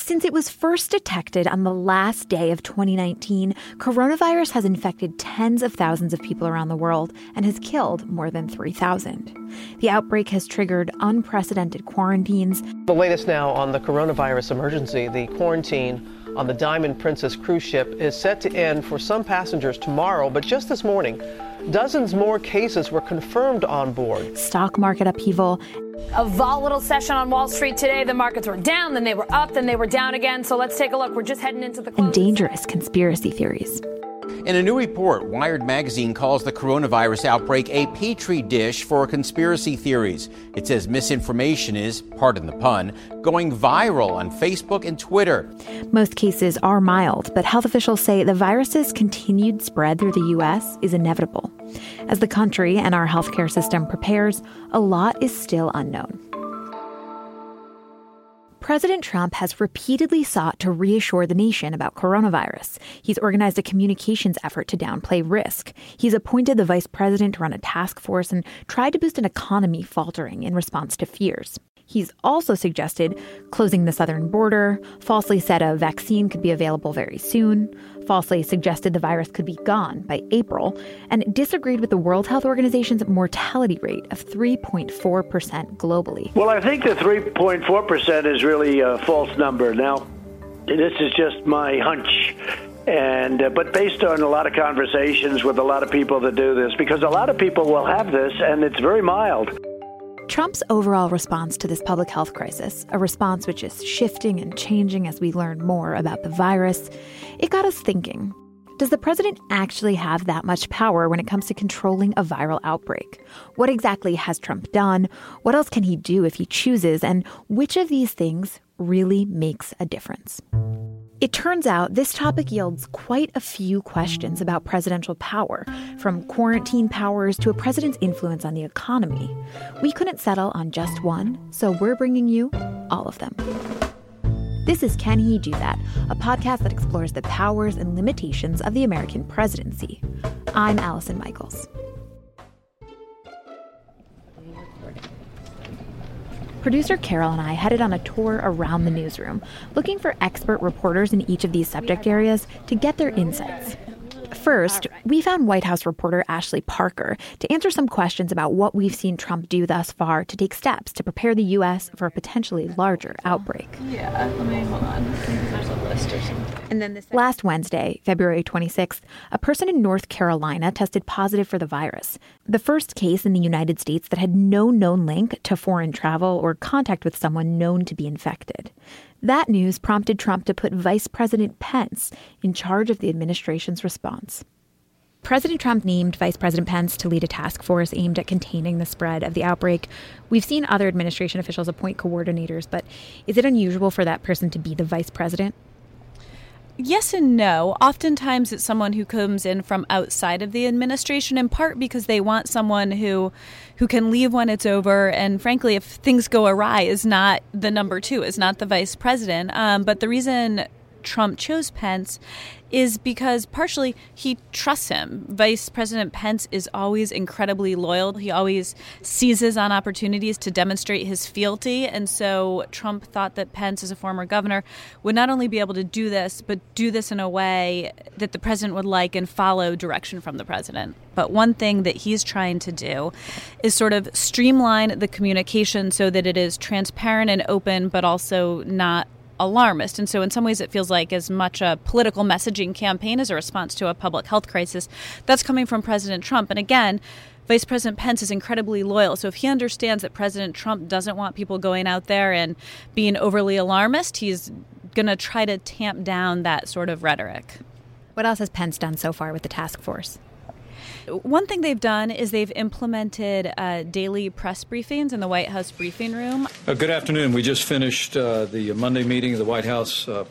Since it was first detected on the last day of 2019, coronavirus has infected tens of thousands of people around the world and has killed more than 3,000. The outbreak has triggered unprecedented quarantines. The latest now on the coronavirus emergency, the quarantine on the Diamond Princess cruise ship is set to end for some passengers tomorrow, but just this morning, dozens more cases were confirmed on board. Stock market upheaval. A volatile session on Wall Street today. The markets were down, then they were up, then they were down again. So let's take a look. We're just heading into the close. And dangerous conspiracy theories. In a new report, Wired magazine calls the coronavirus outbreak a petri dish for conspiracy theories. It says misinformation is, pardon the pun, going viral on Facebook and Twitter. Most cases are mild, but health officials say the virus's continued spread through the U.S. is inevitable. As the country and our healthcare system prepares, a lot is still unknown. President Trump has repeatedly sought to reassure the nation about coronavirus. He's organized a communications effort to downplay risk. He's appointed the vice president to run a task force and tried to boost an economy faltering in response to fears. He's also suggested closing the southern border, falsely said a vaccine could be available very soon, falsely suggested the virus could be gone by April, and disagreed with the World Health Organization's mortality rate of 3.4% globally. Well, I think the 3.4% is really a false number. Now, this is just my hunch. But based on a lot of conversations with a lot of people that do this, because a lot of people will have this and it's very mild. Trump's overall response to this public health crisis, a response which is shifting and changing as we learn more about the virus, it got us thinking. Does the president actually have that much power when it comes to controlling a viral outbreak? What exactly has Trump done? What else can he do if he chooses? And which of these things really makes a difference? It turns out this topic yields quite a few questions about presidential power, from quarantine powers to a president's influence on the economy. We couldn't settle on just one, so we're bringing you all of them. This is Can He Do That, a podcast that explores the powers and limitations of the American presidency. I'm Allison Michaels. Producer Carol and I headed on a tour around the newsroom, looking for expert reporters in each of these subject areas to get their insights. First, we found White House reporter Ashley Parker to answer some questions about what we've seen Trump do thus far to take steps to prepare the U.S. for a potentially larger outbreak. Yeah, let me hold on. I think there's a list or something. And then last Wednesday, February 26th, a person in North Carolina tested positive for the virus. The first case in the United States that had no known link to foreign travel or contact with someone known to be infected. That news prompted Trump to put Vice President Pence in charge of the administration's response. President Trump named Vice President Pence to lead a task force aimed at containing the spread of the outbreak. We've seen other administration officials appoint coordinators, but is it unusual for that person to be the vice president? Yes and no. Oftentimes it's someone who comes in from outside of the administration, in part because they want someone who can leave when it's over. And frankly, if things go awry, is not the number two, is not the vice president. But the reason Trump chose Pence is because partially he trusts him. Vice President Pence is always incredibly loyal. He always seizes on opportunities to demonstrate his fealty. And so Trump thought that Pence, as a former governor, would not only be able to do this, but do this in a way that the president would like and follow direction from the president. But one thing that he's trying to do is sort of streamline the communication so that it is transparent and open, but also not alarmist. And so in some ways it feels like as much a political messaging campaign as a response to a public health crisis that's coming from President Trump. And again, Vice President Pence is incredibly loyal. So if he understands that President Trump doesn't want people going out there and being overly alarmist, he's going to try to tamp down that sort of rhetoric. What else has Pence done so far with the task force? One thing they've done is they've implemented daily press briefings in the White House briefing room. Good afternoon. We just finished the Monday meeting of the White House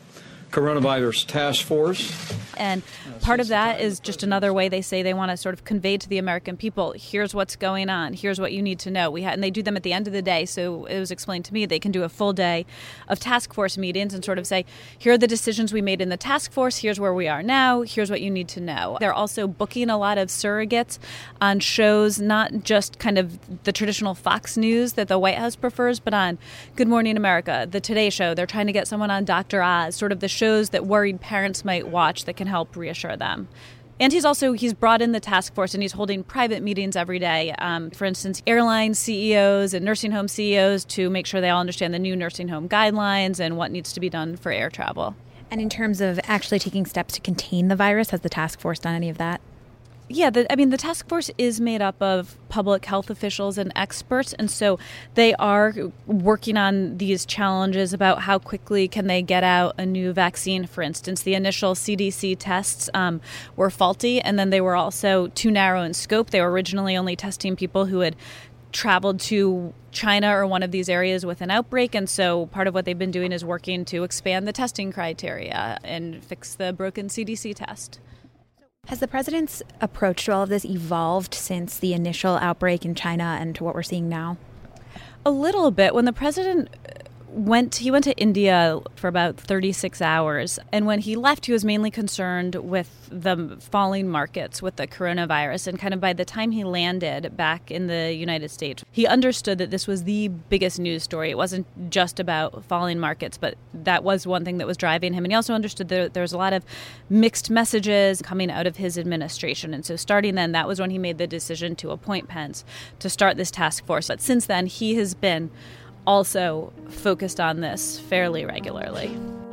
coronavirus task force. And part of that is just another way they say they want to sort of convey to the American people, here's what's going on, here's what you need to know. And they do them at the end of the day, so it was explained to me they can do a full day of task force meetings and sort of say, here are the decisions we made in the task force, here's where we are now, here's what you need to know. They're also booking a lot of surrogates on shows, not just kind of the traditional Fox News that the White House prefers, but on Good Morning America, The Today Show. They're trying to get someone on Dr. Oz, sort of the shows that worried parents might watch that can help reassure them. And he's brought in the task force and he's holding private meetings every day. For instance, airline CEOs and nursing home CEOs to make sure they all understand the new nursing home guidelines and what needs to be done for air travel. And in terms of actually taking steps to contain the virus, has the task force done any of that? Yeah, the task force is made up of public health officials and experts, and so they are working on these challenges about how quickly can they get out a new vaccine. For instance, the initial CDC tests were faulty, and then they were also too narrow in scope. They were originally only testing people who had traveled to China or one of these areas with an outbreak, and so part of what they've been doing is working to expand the testing criteria and fix the broken CDC test. Has the president's approach to all of this evolved since the initial outbreak in China and to what we're seeing now? A little bit. When the president went to India for about 36 hours. And when he left, he was mainly concerned with the falling markets with the coronavirus. And kind of by the time he landed back in the United States, he understood that this was the biggest news story. It wasn't just about falling markets, but that was one thing that was driving him. And he also understood that there was a lot of mixed messages coming out of his administration. And so starting then, that was when he made the decision to appoint Pence to start this task force. But since then, he has been also focused on this fairly regularly.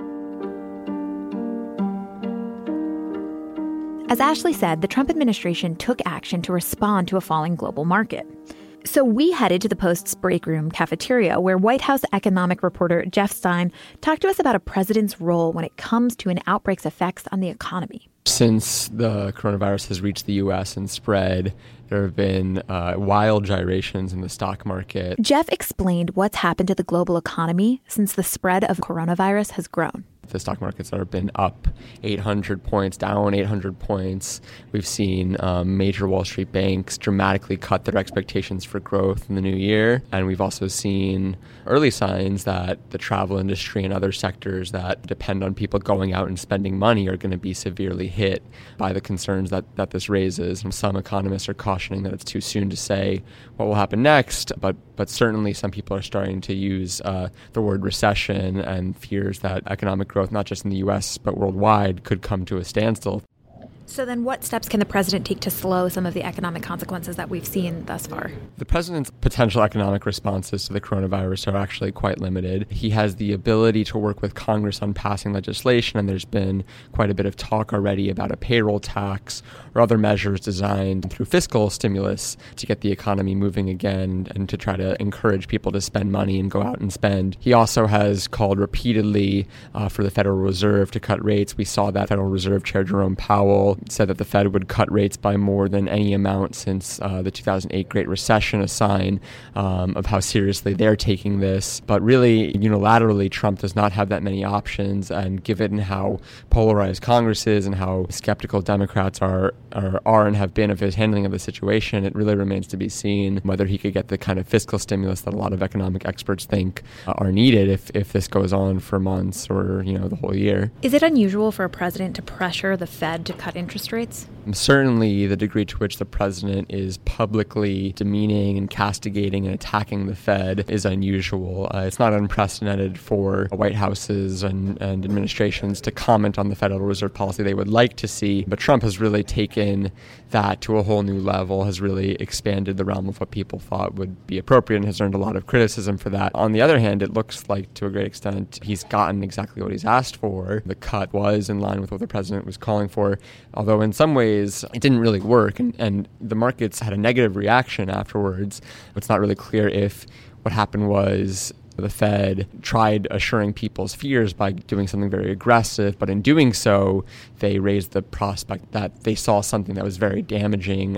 As Ashley said, the Trump administration took action to respond to a falling global market. So we headed to the Post's break room cafeteria, where White House economic reporter Jeff Stein talked to us about a president's role when it comes to an outbreak's effects on the economy. Since the coronavirus has reached the U.S. and spread, there have been wild gyrations in the stock market. Jeff explained what's happened to the global economy since the spread of coronavirus has grown. The stock markets have been up 800 points, down 800 points. We've seen major Wall Street banks dramatically cut their expectations for growth in the new year. And we've also seen early signs that the travel industry and other sectors that depend on people going out and spending money are going to be severely hit by the concerns that this raises. And some economists are cautioning that it's too soon to say what will happen next, but certainly some people are starting to use the word recession and fears that economic growth, not just in the U.S., but worldwide, could come to a standstill. So then what steps can the president take to slow some of the economic consequences that we've seen thus far? The president's potential economic responses to the coronavirus are actually quite limited. He has the ability to work with Congress on passing legislation, and there's been quite a bit of talk already about a payroll tax or other measures designed through fiscal stimulus to get the economy moving again and to try to encourage people to spend money and go out and spend. He also has called repeatedly for the Federal Reserve to cut rates. We saw that Federal Reserve Chair Jerome Powell said that the Fed would cut rates by more than any amount since the 2008 Great Recession, a sign of how seriously they're taking this. But really, unilaterally, Trump does not have that many options, and given how polarized Congress is and how skeptical Democrats are and have been of his handling of the situation, it really remains to be seen whether he could get the kind of fiscal stimulus that a lot of economic experts think are needed if this goes on for months or the whole year. Is it unusual for a president to pressure the Fed to cut interest rates? Certainly, the degree to which the president is publicly demeaning and castigating and attacking the Fed is unusual. It's not unprecedented for White Houses and administrations to comment on the Federal Reserve policy they would like to see, but Trump has really taken that to a whole new level, has really expanded the realm of what people thought would be appropriate, and has earned a lot of criticism for that. On the other hand, it looks like to a great extent he's gotten exactly what he's asked for. The cut was in line with what the president was calling for, although in some ways it didn't really work, and the markets had a negative reaction afterwards. It's not really clear if what happened was the Fed tried assuring people's fears by doing something very aggressive, but in doing so, they raised the prospect that they saw something that was very damaging and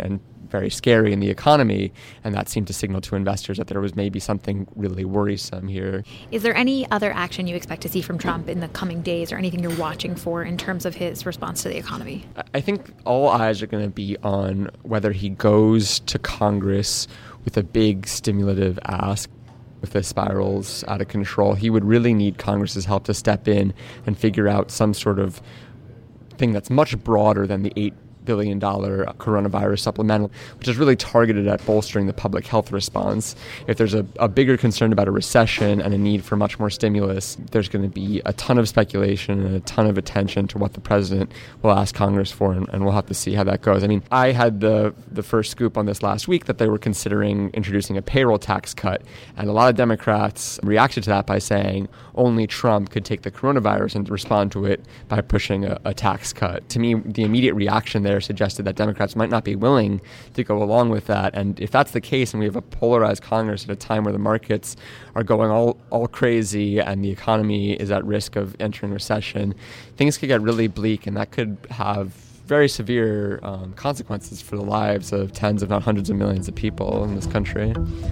very scary in the economy, and that seemed to signal to investors that there was maybe something really worrisome here. Is there any other action you expect to see from Trump in the coming days, or anything you're watching for in terms of his response to the economy? I think all eyes are going to be on whether he goes to Congress with a big stimulative ask. If this spirals out of control, he would really need Congress's help to step in and figure out some sort of thing that's much broader than the $8 billion coronavirus supplemental, which is really targeted at bolstering the public health response. If there's a bigger concern about a recession and a need for much more stimulus, there's going to be a ton of speculation and a ton of attention to what the president will ask Congress for, and we'll have to see how that goes. I mean, I had the first scoop on this last week that they were considering introducing a payroll tax cut, and a lot of Democrats reacted to that by saying only Trump could take the coronavirus and respond to it by pushing a tax cut. To me, the immediate reaction there suggested that Democrats might not be willing to go along with that. And if that's the case, and we have a polarized Congress at a time where the markets are going all crazy and the economy is at risk of entering recession, things could get really bleak, and that could have very severe consequences for the lives of tens, if not hundreds of millions of people in this country.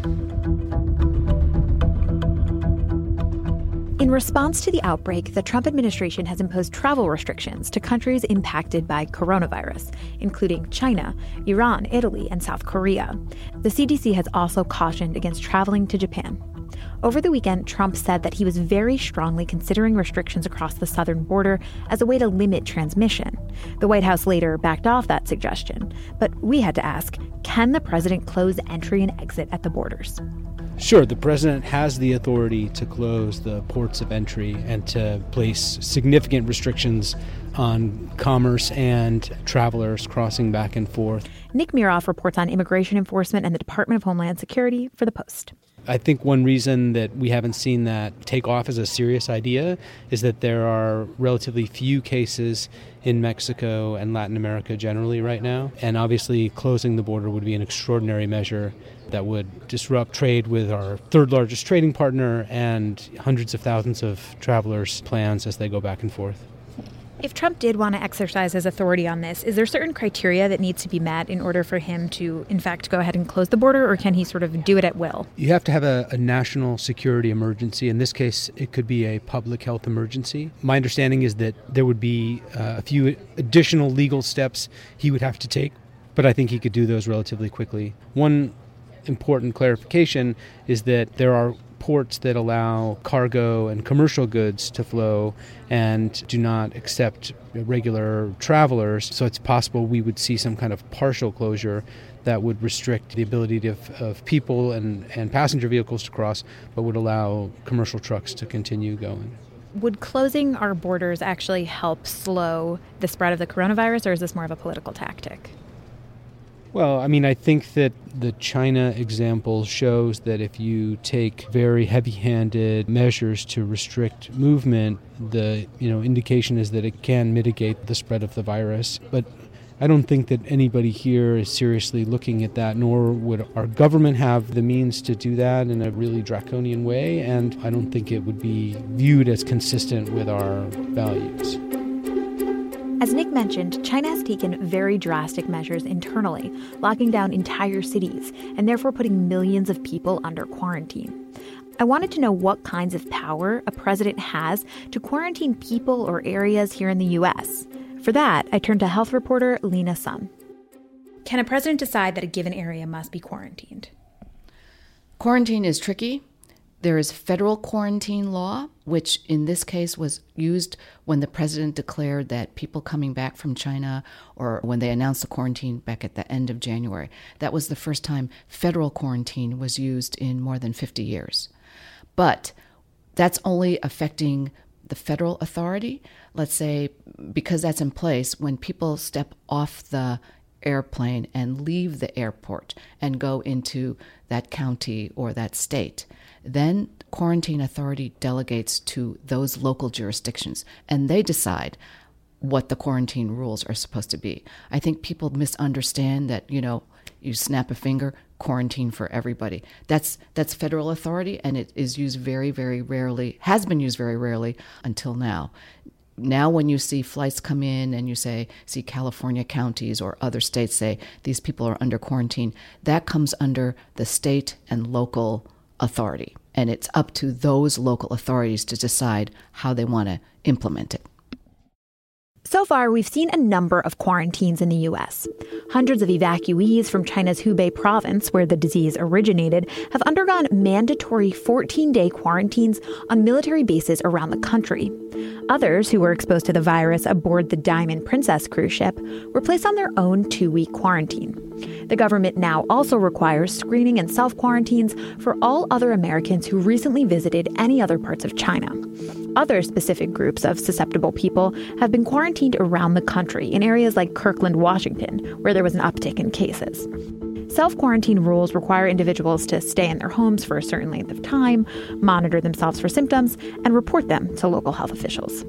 In response to the outbreak, the Trump administration has imposed travel restrictions to countries impacted by coronavirus, including China, Iran, Italy, and South Korea. The CDC has also cautioned against traveling to Japan. Over the weekend, Trump said that he was very strongly considering restrictions across the southern border as a way to limit transmission. The White House later backed off that suggestion. But we had to ask, can the president close entry and exit at the borders? Sure, the president has the authority to close the ports of entry and to place significant restrictions on commerce and travelers crossing back and forth. Nick Miroff reports on immigration enforcement and the Department of Homeland Security for The Post. I think one reason that we haven't seen that take off as a serious idea is that there are relatively few cases in Mexico and Latin America generally right now. And obviously closing the border would be an extraordinary measure that would disrupt trade with our third largest trading partner and hundreds of thousands of travelers' plans as they go back and forth. If Trump did want to exercise his authority on this, is there certain criteria that needs to be met in order for him to, in fact, go ahead and close the border, or can he sort of do it at will? You have to have a national security emergency. In this case, it could be a public health emergency. My understanding is that there would be a few additional legal steps he would have to take, but I think he could do those relatively quickly. One important clarification is that there are ports that allow cargo and commercial goods to flow and do not accept regular travelers. So it's possible we would see some kind of partial closure that would restrict the ability of people and passenger vehicles to cross, but would allow commercial trucks to continue going. Would closing our borders actually help slow the spread of the coronavirus, or is this more of a political tactic? Well, I mean, I think that the China example shows that if you take very heavy-handed measures to restrict movement, the indication is that it can mitigate the spread of the virus. But I don't think that anybody here is seriously looking at that, nor would our government have the means to do that in a really draconian way, and I don't think it would be viewed as consistent with our values. As Nick mentioned, China has taken very drastic measures internally, locking down entire cities and therefore putting millions of people under quarantine. I wanted to know what kinds of power a president has to quarantine people or areas here in the U.S. For that, I turned to health reporter Lena Sun. Can a president decide that a given area must be quarantined? Quarantine is tricky. There is federal quarantine law, which in this case was used when the president declared that people coming back from China, or when they announced the quarantine back at the end of January. That was the first time federal quarantine was used in more than 50 years. But that's only affecting the federal authority. Let's say, because that's in place, when people step off the airplane and leave the airport and go into that county or that state, then quarantine authority delegates to those local jurisdictions, and they decide what the quarantine rules are supposed to be. I think people misunderstand that, you snap a finger, quarantine for everybody. That's federal authority, and it is used very, very rarely, has been used very rarely until now. Now when you see flights come in and you see California counties or other states say these people are under quarantine, that comes under the state and local authority. And it's up to those local authorities to decide how they want to implement it. So far, we've seen a number of quarantines in the U.S. Hundreds of evacuees from China's Hubei province, where the disease originated, have undergone mandatory 14-day quarantines on military bases around the country. Others who were exposed to the virus aboard the Diamond Princess cruise ship were placed on their own 2-week quarantine. The government now also requires screening and self-quarantines for all other Americans who recently visited any other parts of China. Other specific groups of susceptible people have been quarantined around the country in areas like Kirkland, Washington, where there was an uptick in cases. Self-quarantine rules require individuals to stay in their homes for a certain length of time, monitor themselves for symptoms, and report them to local health officials.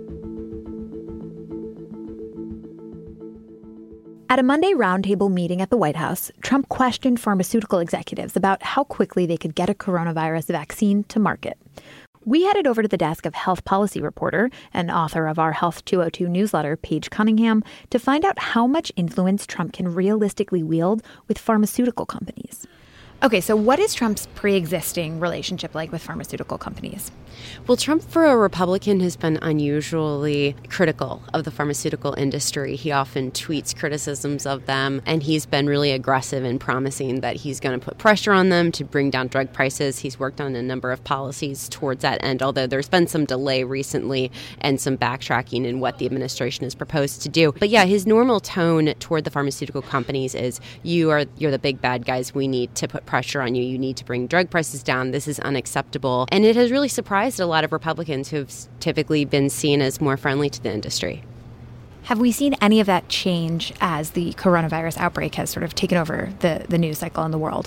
At a Monday roundtable meeting at the White House, Trump questioned pharmaceutical executives about how quickly they could get a coronavirus vaccine to market. We headed over to the desk of health policy reporter and author of our Health 202 newsletter, Paige Cunningham, to find out how much influence Trump can realistically wield with pharmaceutical companies. Okay, so what is Trump's pre-existing relationship like with pharmaceutical companies? Well, Trump, for a Republican, has been unusually critical of the pharmaceutical industry. He often tweets criticisms of them, and he's been really aggressive in promising that he's going to put pressure on them to bring down drug prices. He's worked on a number of policies towards that end, although there's been some delay recently and some backtracking in what the administration has proposed to do. But yeah, his normal tone toward the pharmaceutical companies is, you're the big bad guys. We need to put pressure on you. You need to bring drug prices down. This is unacceptable. And it has really surprised a lot of Republicans who've typically been seen as more friendly to the industry. Have we seen any of that change as the coronavirus outbreak has sort of taken over the news cycle in the world?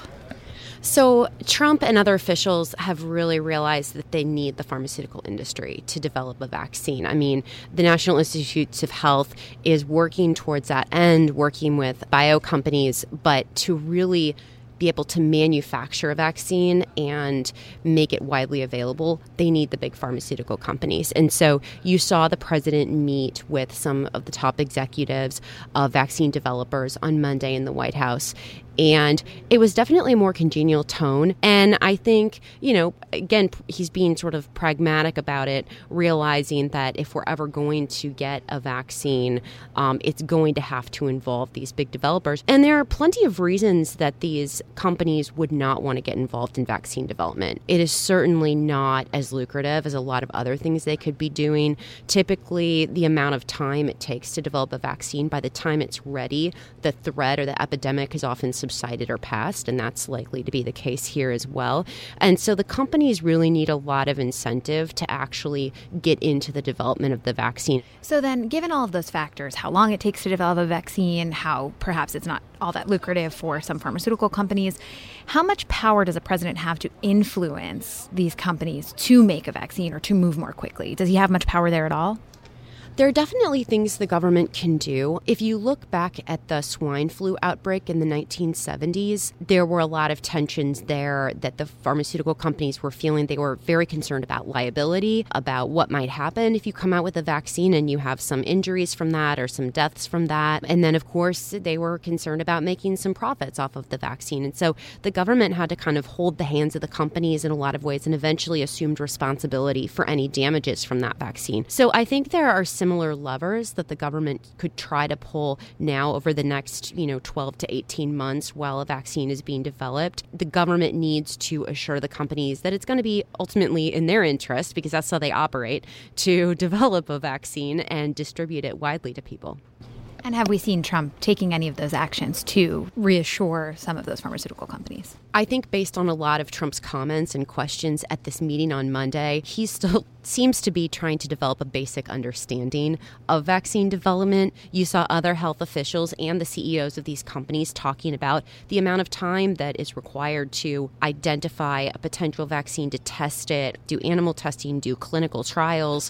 So Trump and other officials have really realized that they need the pharmaceutical industry to develop a vaccine. I mean, the National Institutes of Health is working towards that end, working with bio companies, but to really be able to manufacture a vaccine and make it widely available, they need the big pharmaceutical companies. And so you saw the president meet with some of the top executives of vaccine developers on Monday in the White House. And it was definitely a more congenial tone. And I think, again, he's being sort of pragmatic about it, realizing that if we're ever going to get a vaccine, it's going to have to involve these big developers. And there are plenty of reasons that these companies would not want to get involved in vaccine development. It is certainly not as lucrative as a lot of other things they could be doing. Typically, the amount of time it takes to develop a vaccine, by the time it's ready, the threat or the epidemic is often subsided or passed, and that's likely to be the case here as well. And so the companies really need a lot of incentive to actually get into the development of the vaccine. So then, given all of those factors, how long it takes to develop a vaccine, how perhaps it's not all that lucrative for some pharmaceutical companies, how much power does a president have to influence these companies to make a vaccine or to move more quickly? Does he have much power there at all? There are definitely things the government can do. If you look back at the swine flu outbreak in the 1970s, there were a lot of tensions there that the pharmaceutical companies were feeling. They were very concerned about liability, about what might happen if you come out with a vaccine and you have some injuries from that or some deaths from that. And then, of course, they were concerned about making some profits off of the vaccine. And so the government had to kind of hold the hands of the companies in a lot of ways and eventually assumed responsibility for any damages from that vaccine. So I think there are similar levers that the government could try to pull now over the next, 12 to 18 months while a vaccine is being developed. The government needs to assure the companies that it's going to be ultimately in their interest, because that's how they operate, to develop a vaccine and distribute it widely to people. And have we seen Trump taking any of those actions to reassure some of those pharmaceutical companies? I think based on a lot of Trump's comments and questions at this meeting on Monday, he still seems to be trying to develop a basic understanding of vaccine development. You saw other health officials and the CEOs of these companies talking about the amount of time that is required to identify a potential vaccine, to test it, do animal testing, do clinical trials.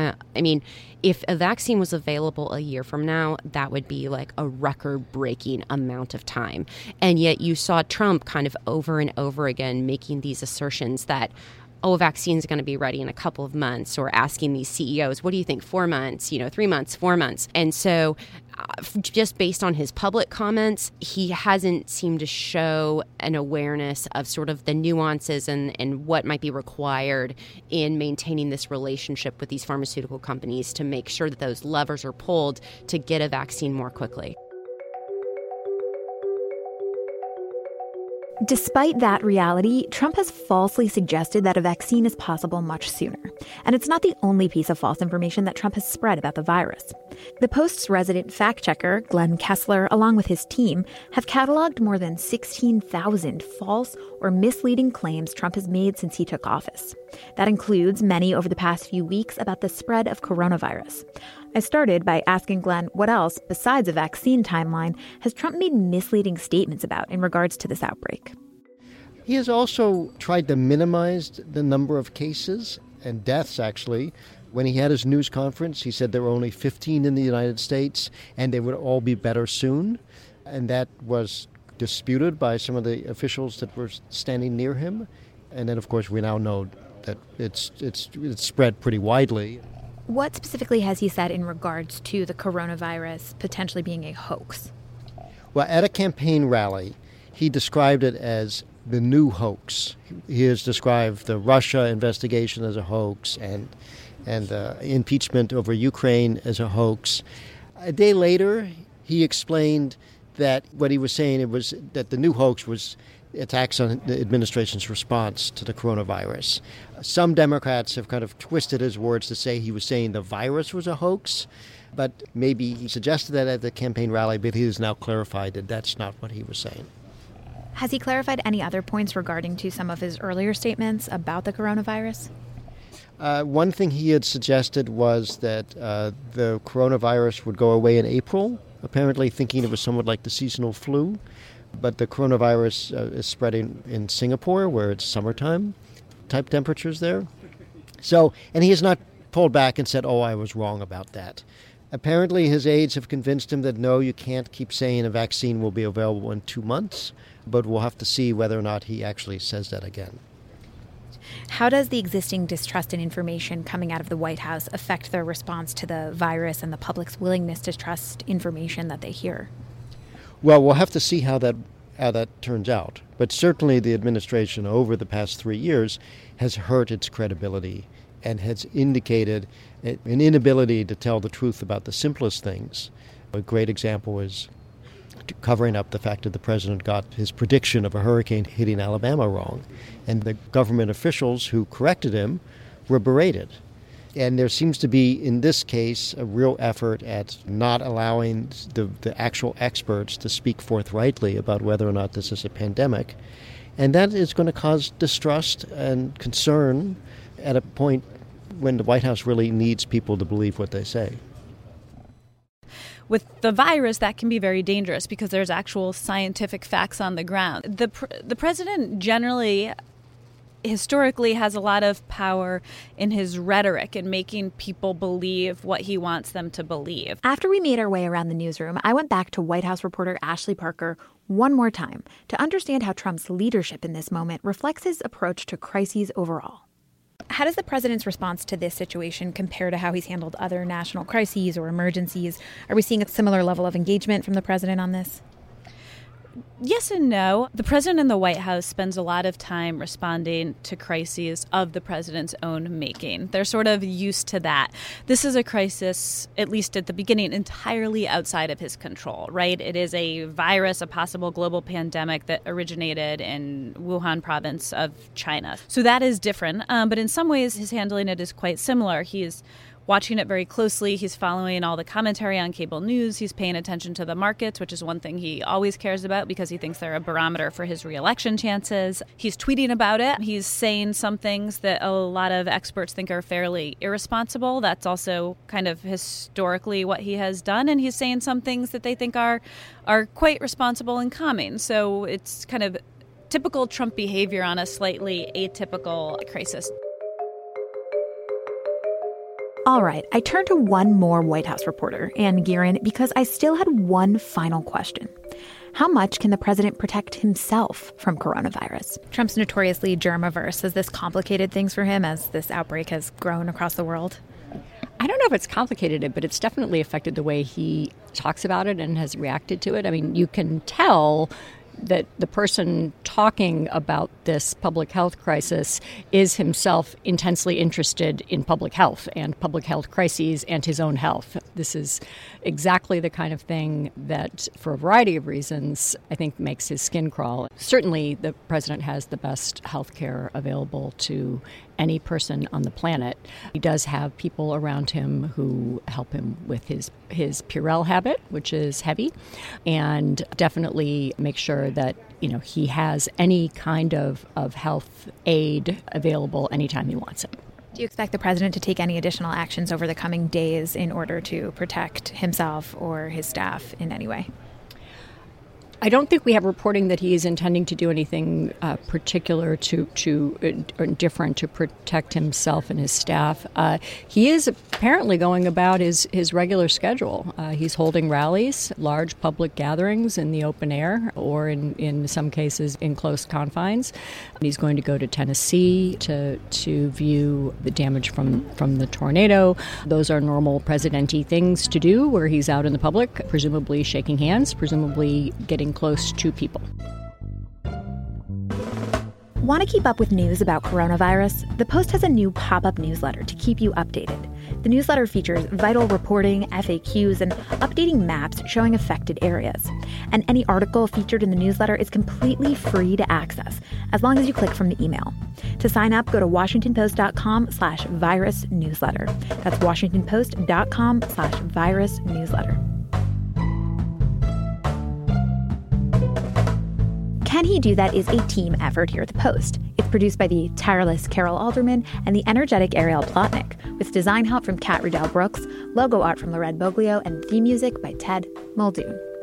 If a vaccine was available a year from now, that would be like a record-breaking amount of time. And yet you saw Trump kind of over and over again making these assertions that a vaccine is going to be ready in a couple of months, or asking these CEOs, what do you think, 4 months, 3 months, 4 months? And so just based on his public comments, he hasn't seemed to show an awareness of sort of the nuances and what might be required in maintaining this relationship with these pharmaceutical companies to make sure that those levers are pulled to get a vaccine more quickly. Despite that reality, Trump has falsely suggested that a vaccine is possible much sooner. And it's not the only piece of false information that Trump has spread about the virus. The Post's resident fact-checker, Glenn Kessler, along with his team, have cataloged more than 16,000 false or misleading claims Trump has made since he took office. That includes many over the past few weeks about the spread of coronavirus. I started by asking Glenn what else, besides a vaccine timeline, has Trump made misleading statements about in regards to this outbreak. He has also tried to minimize the number of cases and deaths, actually. When he had his news conference, he said there were only 15 in the United States and they would all be better soon. And that was disputed by some of the officials that were standing near him. And then, of course, we now know that it's spread pretty widely. What specifically has he said in regards to the coronavirus potentially being a hoax? Well, at a campaign rally, he described it as the new hoax. He has described the Russia investigation as a hoax and impeachment over Ukraine as a hoax. A day later, he explained that what he was saying, it was that the new hoax was attacks on the administration's response to the coronavirus. Some Democrats have kind of twisted his words to say he was saying the virus was a hoax, but maybe he suggested that at the campaign rally, but he has now clarified that that's not what he was saying. Has he clarified any other points regarding to some of his earlier statements about the coronavirus? One thing he had suggested was that the coronavirus would go away in April, apparently thinking it was somewhat like the seasonal flu. But the coronavirus is spreading in Singapore, where it's summertime type temperatures there. So, and he has not pulled back and said, I was wrong about that. Apparently his aides have convinced him that no, you can't keep saying a vaccine will be available in 2 months, but we'll have to see whether or not he actually says that again. How does the existing distrust in information coming out of the White House affect their response to the virus and the public's willingness to trust information that they hear? Well, we'll have to see how that turns out. But certainly the administration over the past 3 years has hurt its credibility and has indicated an inability to tell the truth about the simplest things. A great example is covering up the fact that the president got his prediction of a hurricane hitting Alabama wrong. And the government officials who corrected him were berated. And there seems to be, in this case, a real effort at not allowing the actual experts to speak forthrightly about whether or not this is a pandemic. And that is going to cause distrust and concern at a point when the White House really needs people to believe what they say. With the virus, that can be very dangerous because there's actual scientific facts on the ground. The president generally historically has a lot of power in his rhetoric and making people believe what he wants them to believe. After we made our way around the newsroom, I went back to White House reporter Ashley Parker one more time to understand how Trump's leadership in this moment reflects his approach to crises overall. How does the president's response to this situation compare to how he's handled other national crises or emergencies? Are we seeing a similar level of engagement from the president on this? Yes and no. The president in the White House spends a lot of time responding to crises of the president's own making. They're sort of used to that. This is a crisis, at least at the beginning, entirely outside of his control, right? It is a virus, a possible global pandemic that originated in Wuhan province of China. So that is different. But in some ways, his handling it is quite similar. He's watching it very closely. He's following all the commentary on cable news. He's paying attention to the markets, which is one thing he always cares about because he thinks they're a barometer for his reelection chances. He's tweeting about it. He's saying some things that a lot of experts think are fairly irresponsible. That's also kind of historically what he has done. And he's saying some things that they think are quite responsible and calming. So it's kind of typical Trump behavior on a slightly atypical crisis. All right, I turned to one more White House reporter, Ann Gearan, because I still had one final question. How much can the president protect himself from coronavirus? Trump's notoriously germ-averse. Has this complicated things for him as this outbreak has grown across the world? I don't know if it's complicated it, but it's definitely affected the way he talks about it and has reacted to it. I mean, you can tell that the person talking about this public health crisis is himself intensely interested in public health and public health crises and his own health. This is exactly the kind of thing that, for a variety of reasons, I think makes his skin crawl. Certainly, the president has the best health care available to any person on the planet. He does have people around him who help him with his Purell habit, which is heavy, and definitely make sure that he has any kind of health aid available anytime he wants it. Do you expect the president to take any additional actions over the coming days in order to protect himself or his staff in any way? I don't think we have reporting that he is intending to do anything particular or different to protect himself and his staff. He is apparently going about his regular schedule. He's holding rallies, large public gatherings in the open air, or in some cases in close confines. He's going to go to Tennessee to view the damage from the tornado. Those are normal president-y things to do, where he's out in the public, presumably shaking hands, presumably getting close to people. Want to keep up with news about coronavirus? The Post has a new pop-up newsletter to keep you updated. The newsletter features vital reporting, FAQs, and updating maps showing affected areas. And any article featured in the newsletter is completely free to access, as long as you click from the email. To sign up, go to WashingtonPost.com/virus newsletter. That's WashingtonPost.com/virus newsletter. Can He Do That is a team effort here at the Post. It's produced by the tireless Carol Alderman and the energetic Ariel Plotnick, with design help from Kat Riddell Brooks, logo art from Lored Boglio, and theme music by Ted Muldoon.